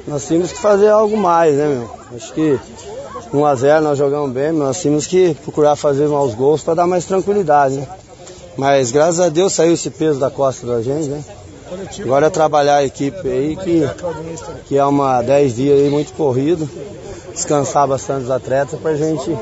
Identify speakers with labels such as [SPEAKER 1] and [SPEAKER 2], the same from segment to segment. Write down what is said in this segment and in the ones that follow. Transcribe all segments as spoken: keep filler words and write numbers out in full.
[SPEAKER 1] nós tínhamos que fazer algo mais, né, meu? Acho que um a zero nós jogamos bem, mas nós tínhamos que procurar fazer mais gols para dar mais tranquilidade, né? Mas graças a Deus saiu esse peso da costa da gente, né? Agora é trabalhar a equipe aí, que, que é uma dez dias aí muito corrido, descansar bastante os atletas pra gente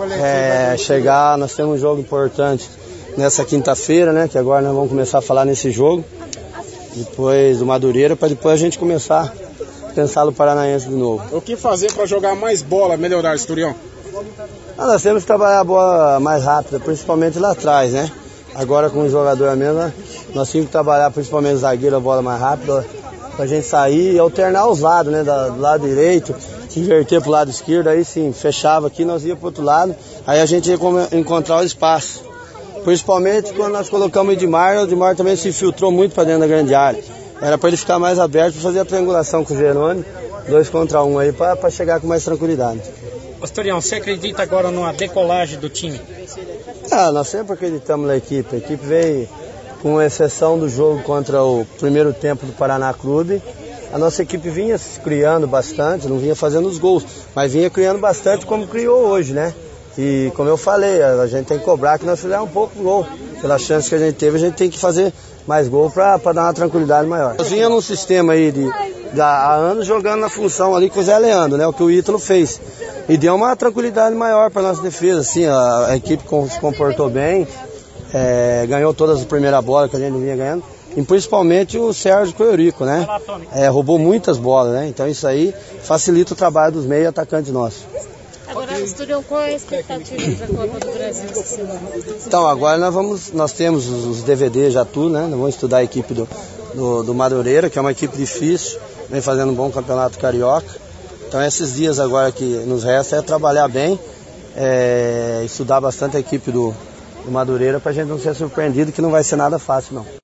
[SPEAKER 1] é, chegar. Nós temos um jogo importante nessa quinta-feira, né? Que agora nós vamos começar a falar nesse jogo, depois do Madureira, para depois a gente começar a pensar no Paranaense de novo.
[SPEAKER 2] O que fazer para jogar mais bola, melhorar, Esturião?
[SPEAKER 1] Ah, nós temos que trabalhar a bola mais rápida, principalmente lá atrás, né? Agora com o jogador a menos, nós temos que trabalhar principalmente o zagueiro, a bola mais rápida, pra gente sair e alternar os lados, né? Do lado direito, inverter pro lado esquerdo, aí sim, fechava aqui, nós ia pro outro lado, aí a gente ia encontrar o espaço. Principalmente quando nós colocamos o Edmar, o Edmar também se infiltrou muito para dentro da grande área. Era para ele ficar mais aberto para fazer a triangulação com o Jerônimo, dois contra um aí, para chegar com mais tranquilidade.
[SPEAKER 3] Esturião, você acredita agora numa decolagem do time?
[SPEAKER 1] Ah, nós sempre acreditamos na equipe. A equipe veio, com exceção do jogo contra o primeiro tempo do Paraná Clube, a nossa equipe vinha se criando bastante, não vinha fazendo os gols, mas vinha criando bastante como criou hoje, né? E como eu falei, a gente tem que cobrar que nós fizemos um pouco de gol. Pela chance que a gente teve, a gente tem que fazer mais gol para dar uma tranquilidade maior. Nós vinha num sistema aí de, de há anos jogando na função ali com o Zé Leandro, né? O que o Ítalo fez. E deu uma tranquilidade maior para nossa defesa, assim, a, a equipe se comportou bem, é, ganhou todas as primeiras bolas que a gente não vinha ganhando, e principalmente o Sérgio Coiorico, né? É, roubou muitas bolas, né? Então isso aí facilita o trabalho dos meios atacantes nossos.
[SPEAKER 4] Agora, Esturião, qual é a expectativa da Copa do Brasil essa semana?
[SPEAKER 1] Então, agora nós vamos, nós temos os D V D já tudo, né? Nós vamos estudar a equipe do, do, do Madureira, que é uma equipe difícil, vem fazendo um bom campeonato carioca. Então esses dias agora que nos resta é trabalhar bem, é, estudar bastante a equipe do, do Madureira para a gente não ser surpreendido, que não vai ser nada fácil não.